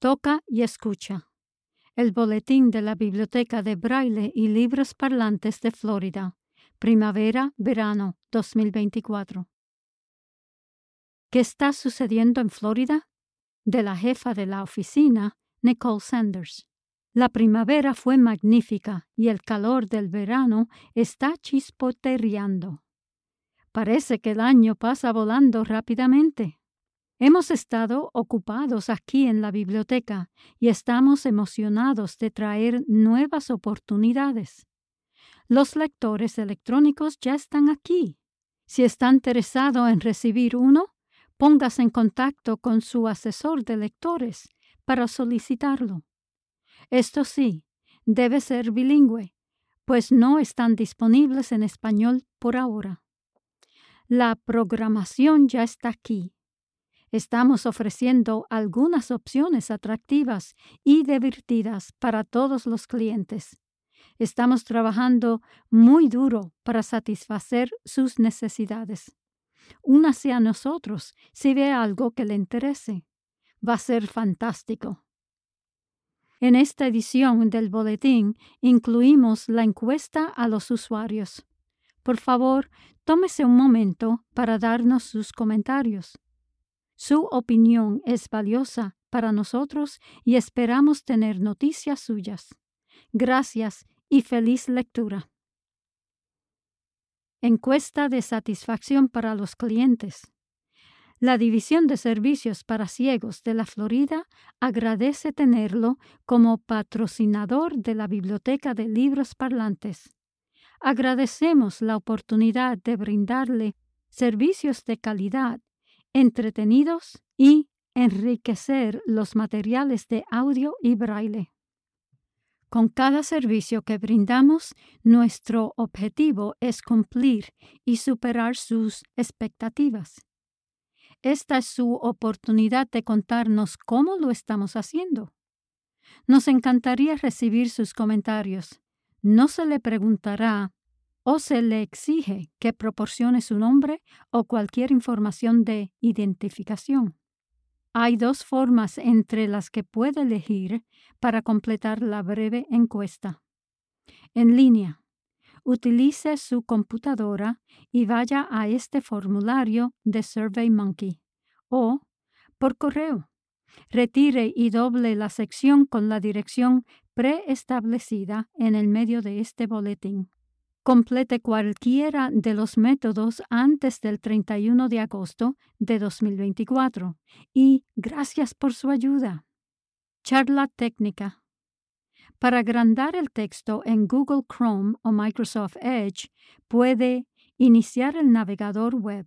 Toca y escucha. El boletín de la Biblioteca de Braille y Libros Parlantes de Florida. Primavera-verano 2024. ¿Qué está sucediendo en Florida? De la jefa de la oficina, Nicole Sanders. La primavera fue magnífica y el calor del verano está chispoteando. Parece que el año pasa volando rápidamente. Hemos estado ocupados aquí en la biblioteca y estamos emocionados de traer nuevas oportunidades. Los lectores electrónicos ya están aquí. Si está interesado en recibir uno, póngase en contacto con su asesor de lectores para solicitarlo. Esto sí, debe ser bilingüe, pues no están disponibles en español por ahora. La programación ya está aquí. Estamos ofreciendo algunas opciones atractivas y divertidas para todos los clientes. Estamos trabajando muy duro para satisfacer sus necesidades. Únase a nosotros si ve algo que le interese. Va a ser fantástico. En esta edición del boletín incluimos la encuesta a los usuarios. Por favor, tómese un momento para darnos sus comentarios. Su opinión es valiosa para nosotros y esperamos tener noticias suyas. Gracias y feliz lectura. Encuesta de satisfacción para los clientes. La División de Servicios para Ciegos de la Florida agradece tenerlo como patrocinador de la Biblioteca de Libros Parlantes. Agradecemos la oportunidad de brindarle servicios de calidad, entretenidos y enriquecer los materiales de audio y braille. Con cada servicio que brindamos, nuestro objetivo es cumplir y superar sus expectativas. Esta es su oportunidad de contarnos cómo lo estamos haciendo. Nos encantaría recibir sus comentarios. No se le preguntará o se le exige que proporcione su nombre o cualquier información de identificación. Hay dos formas entre las que puede elegir para completar la breve encuesta. En línea. Utilice su computadora y vaya a este formulario de SurveyMonkey o, por correo, retire y doble la sección con la dirección preestablecida en el medio de este boletín. Complete cualquiera de los métodos antes del 31 de agosto de 2024 y gracias por su ayuda. Charla técnica. Para agrandar el texto en Google Chrome o Microsoft Edge, puede iniciar el navegador web.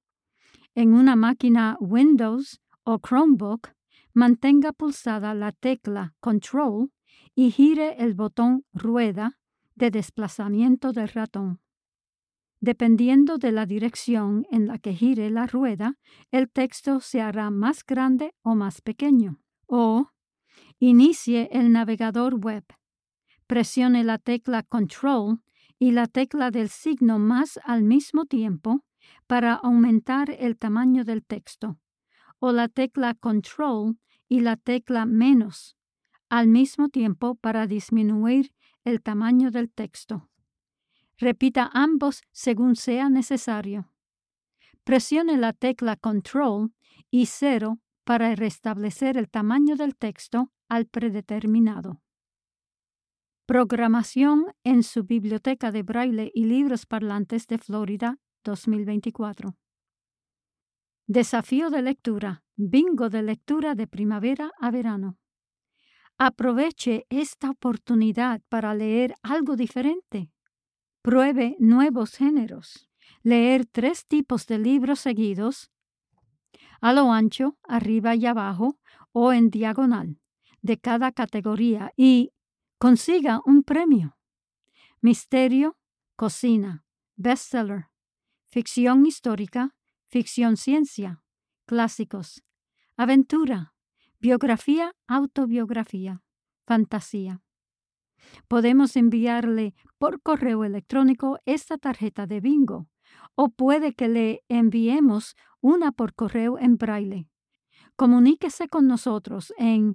En una máquina Windows o Chromebook, mantenga pulsada la tecla Control y gire el botón rueda de desplazamiento del ratón. Dependiendo de la dirección en la que gire la rueda, el texto se hará más grande o más pequeño. O inicie el navegador web. Presione la tecla Control y la tecla del signo más al mismo tiempo para aumentar el tamaño del texto, o la tecla Control y la tecla menos al mismo tiempo para disminuir el tamaño del texto. Repita ambos según sea necesario. Presione la tecla Control y 0 para restablecer el tamaño del texto al predeterminado. Programación en su Biblioteca de Braille y Libros Parlantes de Florida 2024. Desafío de lectura. Bingo de lectura de primavera a verano. Aproveche esta oportunidad para leer algo diferente. Pruebe nuevos géneros. Leer 3 tipos de libros seguidos, a lo ancho, arriba y abajo, o en diagonal, de cada categoría y consiga un premio. Misterio, cocina, bestseller, ficción histórica, ficción ciencia, clásicos, aventura, biografía, autobiografía, fantasía. Podemos enviarle por correo electrónico esta tarjeta de bingo o puede que le enviemos una por correo en braille. Comuníquese con nosotros en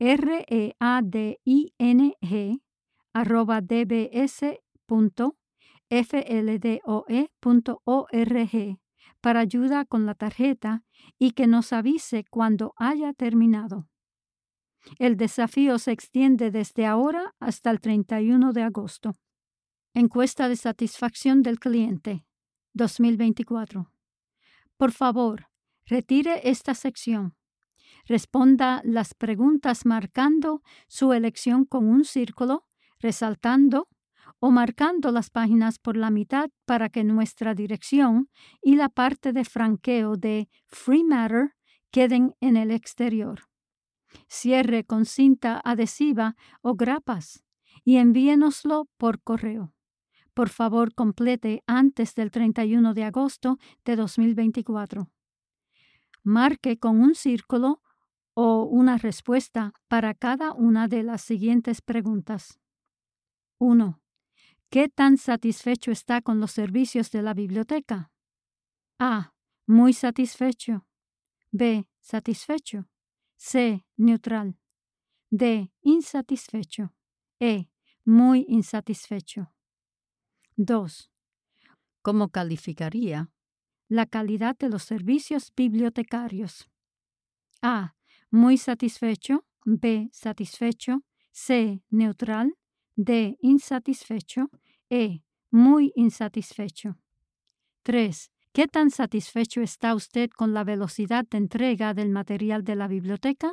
reading@dbs.fldoe.org para ayuda con la tarjeta y que nos avise cuando haya terminado. El desafío se extiende desde ahora hasta el 31 de agosto. Encuesta de satisfacción del cliente 2024. Por favor, retire esta sección. Responda las preguntas marcando su elección con un círculo, resaltando o marcando las páginas por la mitad para que nuestra dirección y la parte de franqueo de Free Matter queden en el exterior. Cierre con cinta adhesiva o grapas y envíenoslo por correo. Por favor, complete antes del 31 de agosto de 2024. Marque con un círculo o una respuesta para cada una de las siguientes preguntas. 1. ¿Qué tan satisfecho está con los servicios de la biblioteca? A. Muy satisfecho. B. Satisfecho. C. Neutral. D. Insatisfecho. E. Muy insatisfecho. 2. ¿Cómo calificaría la calidad de los servicios bibliotecarios? A. Muy satisfecho. B. Satisfecho. C. Neutral. D. Insatisfecho. E. Muy insatisfecho. 3. ¿Qué tan satisfecho está usted con la velocidad de entrega del material de la biblioteca?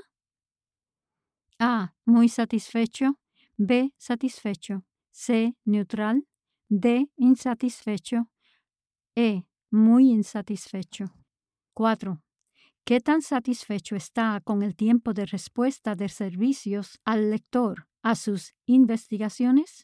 A. Muy satisfecho. B. Satisfecho. C. Neutral. D. Insatisfecho. E. Muy insatisfecho. 4. ¿Qué tan satisfecho está con el tiempo de respuesta de servicios al lector a sus investigaciones?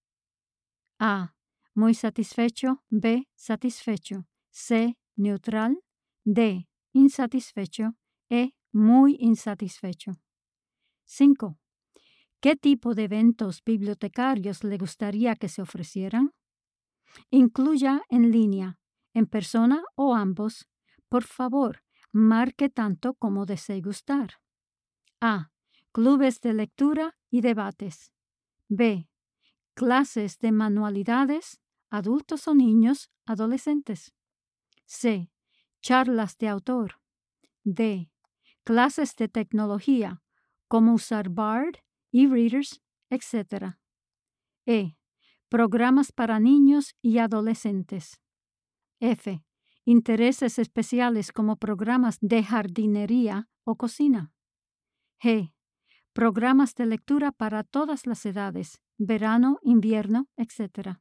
A. Muy satisfecho. B. Satisfecho. C. Neutral. D. Insatisfecho. E. Muy insatisfecho. 5. ¿Qué tipo de eventos bibliotecarios le gustaría que se ofrecieran? Incluya en línea, en persona o ambos. Por favor, marque tanto como desee gustar. A. Clubes de lectura y debates. B. Clases de manualidades, adultos o niños, adolescentes. C. Charlas de autor. D. Clases de tecnología, como usar Bard, e-readers, etc. E. Programas para niños y adolescentes. F. Intereses especiales como programas de jardinería o cocina. G. Programas de lectura para todas las edades, verano, invierno, etc.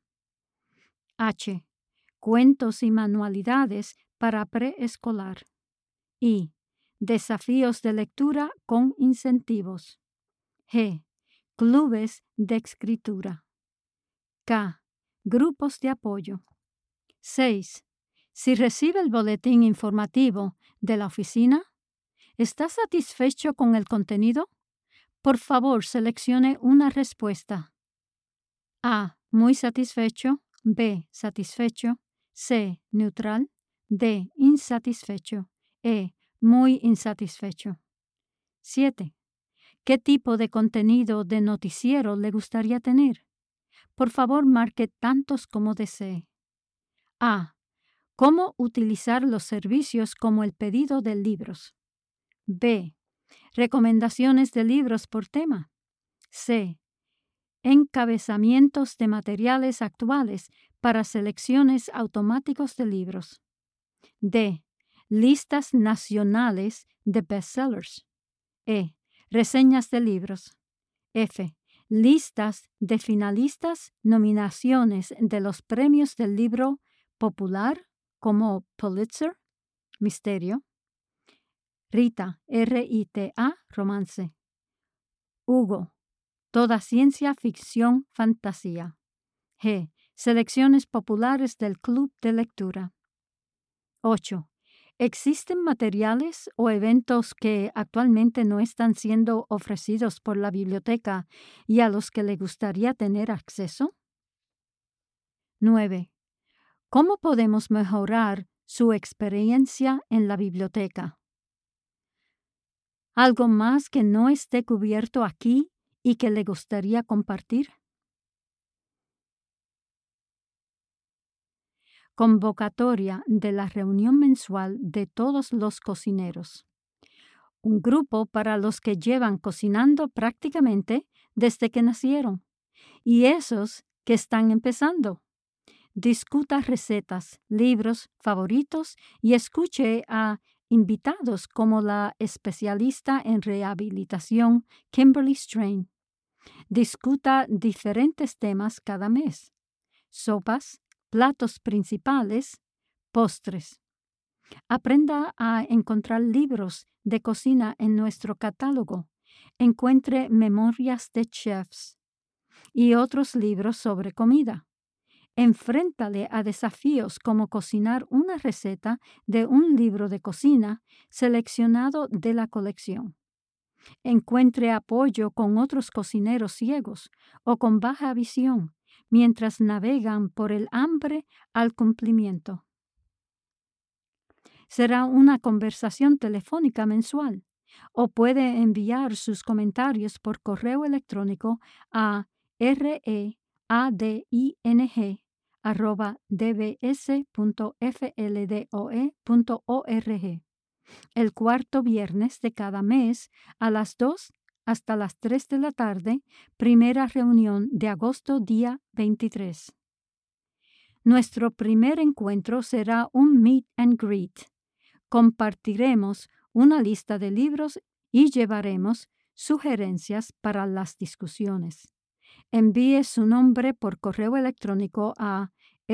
H. Cuentos y manualidades para preescolar. I. Desafíos de lectura con incentivos. G. Clubes de escritura. K. Grupos de apoyo. 6. Si recibe el boletín informativo de la oficina, ¿está satisfecho con el contenido? Por favor, seleccione una respuesta. A. Muy satisfecho. B. Satisfecho. C. Neutral. D. Insatisfecho. E. Muy insatisfecho. 7. ¿Qué tipo de contenido de noticiero le gustaría tener? Por favor, marque tantos como desee. A. ¿Cómo utilizar los servicios como el pedido de libros? B. Recomendaciones de libros por tema. C. Encabezamientos de materiales actuales para selecciones automáticos de libros. D. Listas nacionales de bestsellers. E. Reseñas de libros. F. Listas de finalistas, nominaciones de los premios del libro popular como Pulitzer, misterio. Rita, R-I-T-A, romance. Hugo, toda ciencia ficción, fantasía. G. Selecciones populares del club de lectura. 8. ¿Existen materiales o eventos que actualmente no están siendo ofrecidos por la biblioteca y a los que le gustaría tener acceso? 9. ¿Cómo podemos mejorar su experiencia en la biblioteca? ¿Algo más que no esté cubierto aquí y que le gustaría compartir? Convocatoria de la reunión mensual de todos los cocineros. Un grupo para los que llevan cocinando prácticamente desde que nacieron y esos que están empezando. Discuta recetas, libros favoritos y escuche a invitados como la especialista en rehabilitación Kimberly Strain. Discuta diferentes temas cada mes: sopas, platos principales, postres. Aprenda a encontrar libros de cocina en nuestro catálogo. Encuentre memorias de chefs y otros libros sobre comida. Enfréntale a desafíos como cocinar una receta de un libro de cocina seleccionado de la colección. Encuentre apoyo con otros cocineros ciegos o con baja visión mientras navegan por el hambre al cumplimiento. Será una conversación telefónica mensual o puede enviar sus comentarios por correo electrónico a reading@dbs.fldoe.org. El cuarto viernes de cada mes a las 2 hasta las 3 de la tarde, primera reunión de agosto día 23. Nuestro primer encuentro será un meet and greet. Compartiremos una lista de libros y llevaremos sugerencias para las discusiones. Envíe su nombre por correo electrónico a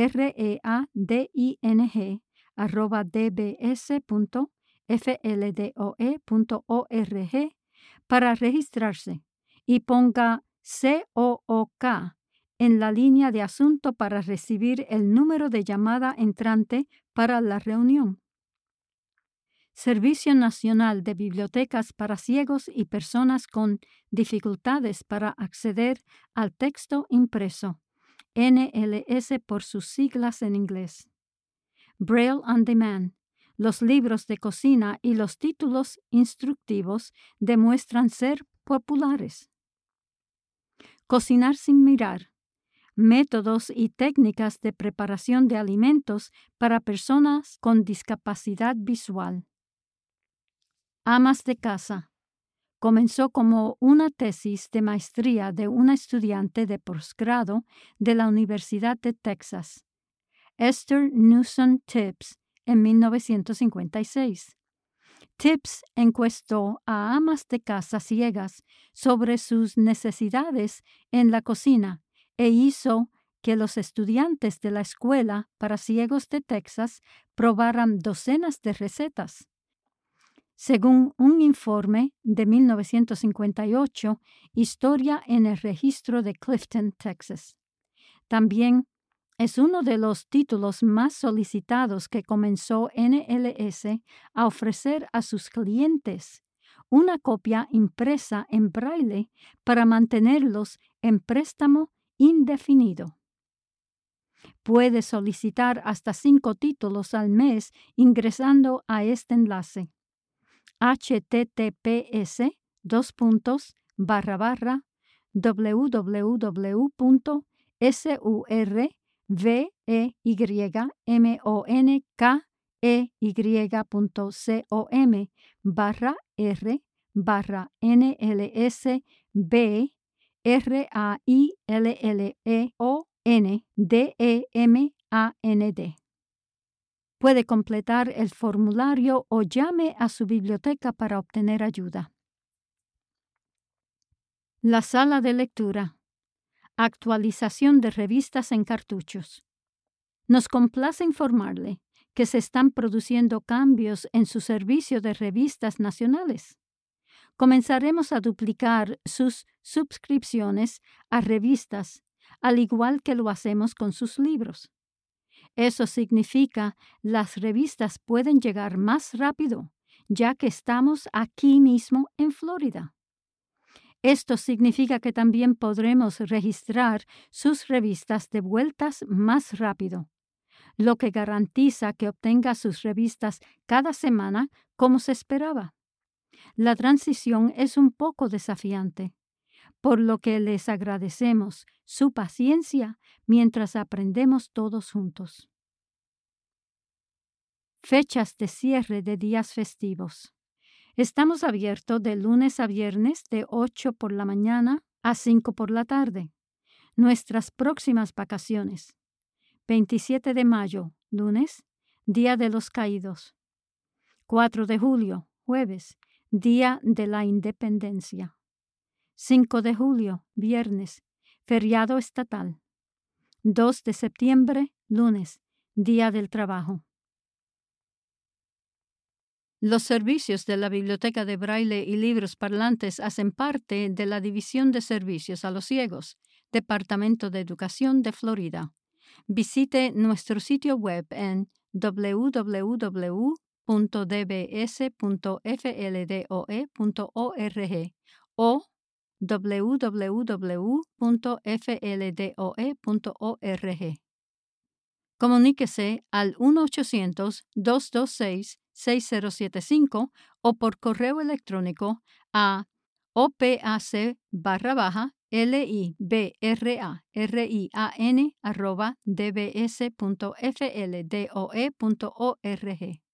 reading@dbs.fldoe.org para registrarse y ponga COOK en la línea de asunto para recibir el número de llamada entrante para la reunión. Servicio Nacional de Bibliotecas para Ciegos y Personas con Dificultades para acceder al texto impreso, NLS por sus siglas en inglés. Braille on Demand. Los libros de cocina y los títulos instructivos demuestran ser populares. Cocinar sin mirar. Métodos y técnicas de preparación de alimentos para personas con discapacidad visual. Amas de casa. Comenzó como una tesis de maestría de una estudiante de posgrado de la Universidad de Texas, Esther Newsom Tibbs, en 1956. Tibbs encuestó a amas de casa ciegas sobre sus necesidades en la cocina e hizo que los estudiantes de la Escuela para Ciegos de Texas probaran docenas de recetas. Según un informe de 1958, Historia en el Registro de Clifton, Texas. También es uno de los títulos más solicitados que comenzó NLS a ofrecer a sus clientes, una copia impresa en braille para mantenerlos en préstamo indefinido. Puede solicitar hasta 5 títulos al mes ingresando a este enlace: https://www.surveyigregamond. Puede completar el formulario o llame a su biblioteca para obtener ayuda. La sala de lectura. Actualización de revistas en cartuchos. Nos complace informarle que se están produciendo cambios en su servicio de revistas nacionales. Comenzaremos a duplicar sus suscripciones a revistas, al igual que lo hacemos con sus libros. Eso significa las revistas pueden llegar más rápido, ya que estamos aquí mismo en Florida. Esto significa que también podremos registrar sus revistas de vueltas más rápido, lo que garantiza que obtenga sus revistas cada semana como se esperaba. La transición es un poco desafiante, por lo que les agradecemos su paciencia mientras aprendemos todos juntos. Fechas de cierre de días festivos. Estamos abiertos de lunes a viernes de 8 por la mañana a 5 por la tarde. Nuestras próximas vacaciones. 27 de mayo, lunes, Día de los Caídos. 4 de julio, jueves, Día de la Independencia. 5 de julio, viernes, feriado estatal. 2 de septiembre, lunes, Día del Trabajo. Los servicios de la Biblioteca de Braille y Libros Parlantes hacen parte de la División de Servicios a los Ciegos, Departamento de Educación de Florida. Visite nuestro sitio web en www.dbs.fldoe.org o www.fldoe.org. Comuníquese al 1-800-226-6075 o por correo electrónico a opac_librarian@dbs.fldoe.org.